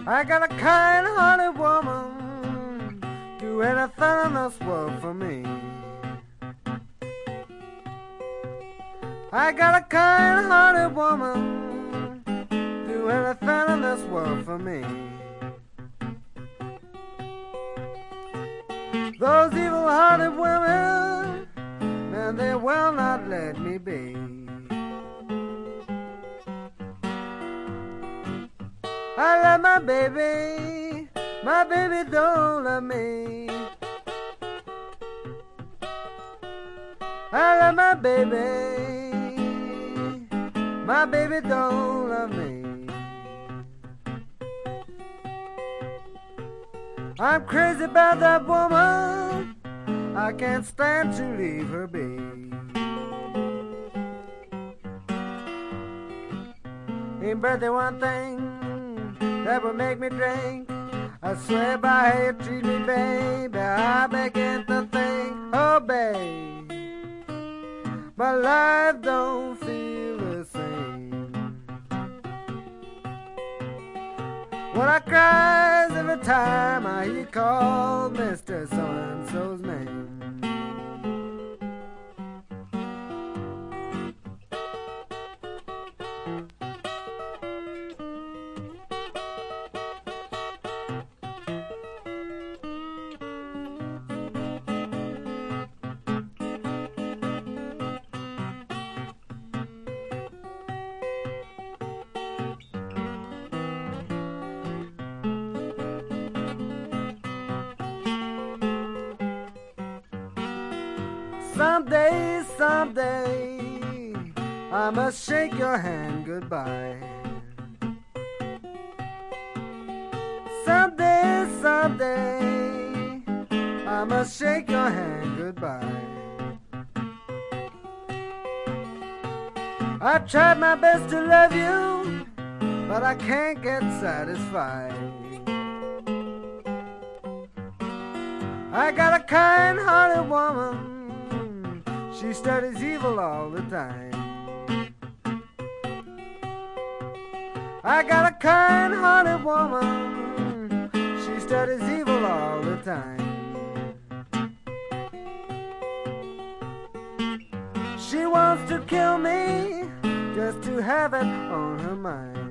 I got a kind-hearted woman, do anything in this world for me. I got a kind-hearted woman, do anything in this world for me. Those evil-hearted women, man, they will not let me be. I love my baby don't love me. I love my baby don't love me. I'm crazy about that woman, I can't stand to leave her be. Ain't but the one thing that would make me drink. I swear by how you treat me, baby, I begin to think, oh babe, my life don't feel the same. When I cries every time I hear you call Mr. So-and-so's name. Someday, I must shake your hand goodbye. Someday, I must shake your hand goodbye. I've tried my best to love you, but I can't get satisfied. I got a kind-hearted woman, she studies evil all the time. I got a kind-hearted woman, she studies evil all the time. She wants to kill me just to have it on her mind.